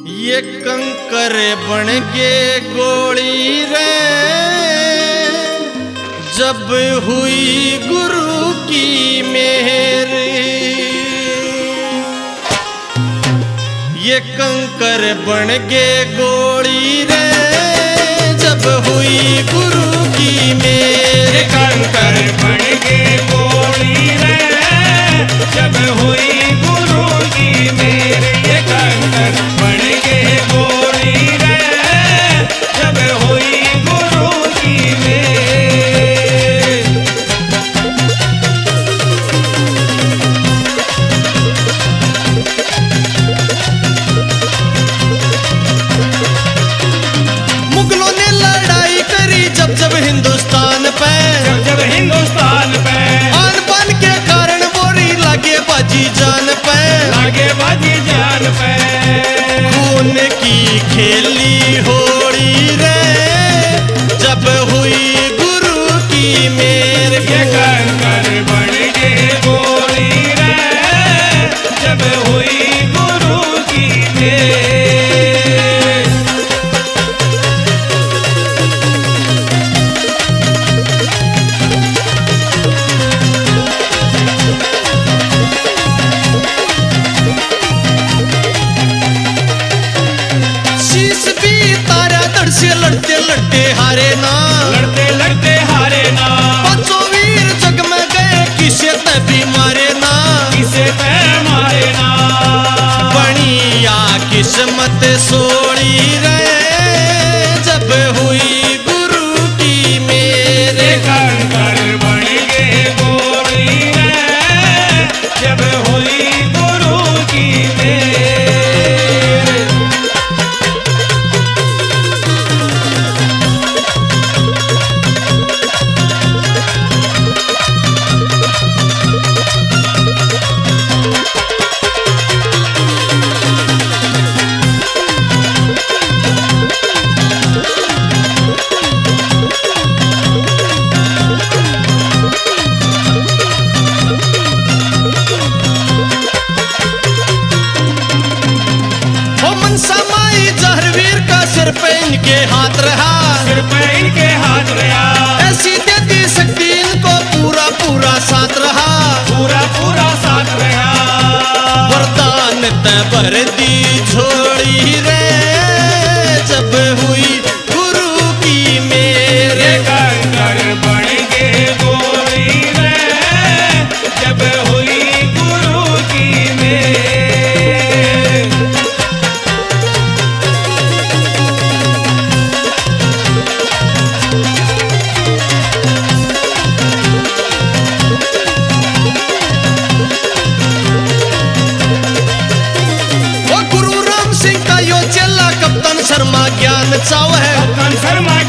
ये कंकर बन गे गोली रे जब हुई गुरु की मेहर। ये कंकर बन गे गोली रे जब हुई गुरु की मेहर। कंकर बन गे गोली रे जब हुई गुरु की मेहर। ये कंकर बन गे गोली रे जब हुई गुरु की मेहर। मुगलों ने लड़ाई करी जब जब हिंदुस्तान पे, जब हिंदुस्तान पे आन बान के कारण बोरी लागे बाजी जान पे, लागे बाजी जान पे। खून की खेली होली रे जब हुई गुरु की मेहर। ये कंकर बन गे गोली रे जब हुई गुरु की मेहर। शीश भी तारा धड़ से लड़ते लड़ते हारे ना, लड़ते लड़ते हारे ना। पांचों वीर जग में गए किसे तभी मारे ना, किसे पे मारे ना। बनिया किस्मत सोड़ी रे जब हुई गुरु की मेहर। ये कंकर बन गे गोली रे जब हुई गुरु की मेहर। सिर पे इनके हाथ रहा, सिर पे इनके हाथ रहा। ऐसी देती शक्ति इनको पूरा पूरा साथ रहा, पूरा पूरा साथ रहा। वरदान ते भर दी झोली रे जब हुई गुरु की मेहर। ये कंकर बन गे गोली रे जब हुई गुरु की मेहर। वो गुरु राम सिंह का यो चेला कप्तान शर्मा ज्ञान चाव है। कप्तान शर्मा